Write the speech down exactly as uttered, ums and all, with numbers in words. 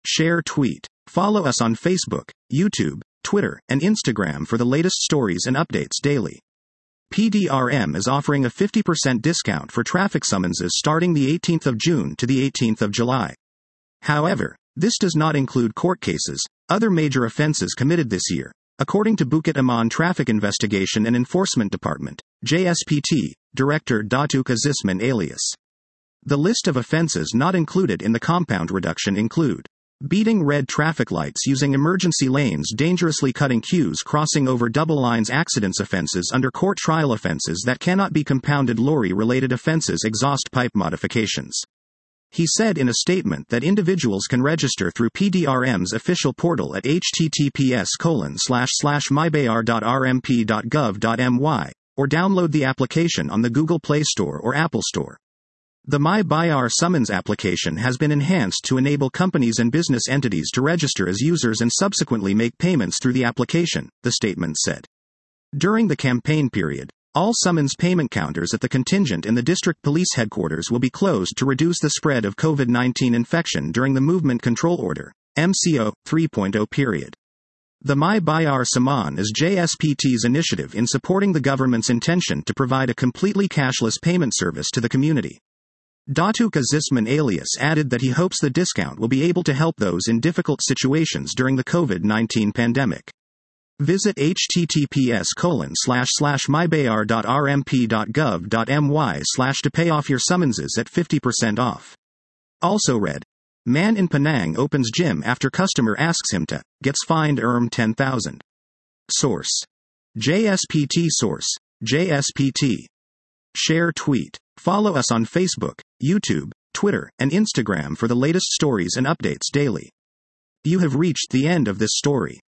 share, tweet. Follow us on Facebook, YouTube, Twitter, and Instagram for the latest stories and updates daily. P D R M is offering a fifty percent discount for traffic summonses starting the eighteenth of June to the eighteenth of July. However, this does not include court cases, other major offenses committed this year, according to Bukit Aman Traffic Investigation and Enforcement Department, J S P T, Director Datuk Azisman Alias. The list of offenses not included in the compound reduction include beating red traffic lights using emergency lanes, dangerously cutting queues, crossing over double lines, accidents, offenses under court trial, offenses that cannot be compounded, lorry-related offenses, exhaust pipe modifications. He said in a statement that individuals can register through P D R M's official portal at h t t p s colon slash slash mybayar dot r m p dot gov dot m y or download the application on the Google Play Store or Apple Store. The My Bayar summons application has been enhanced to enable companies and business entities to register as users and subsequently make payments through the application, the statement said. During the campaign period, all summons payment counters at the contingent in the district police headquarters will be closed to reduce the spread of COVID nineteen infection during the Movement Control Order, M C O, three point oh period. The My Bayar Saman is J S P T's initiative in supporting the government's intention to provide a completely cashless payment service to the community. Datuk Azisman Alias added that he hopes the discount will be able to help those in difficult situations during the COVID nineteen pandemic. Visit h t t p s colon slash slash mybayar dot r m p dot gov dot m y slash to pay off your summonses at fifty percent off. Also read, man in Penang opens gym after customer asks him to, gets fined E R M ten thousand. Source. J S P T. Source, J S P T. Share, tweet. Follow us on Facebook, YouTube, Twitter, and Instagram for the latest stories and updates daily. You have reached the end of this story.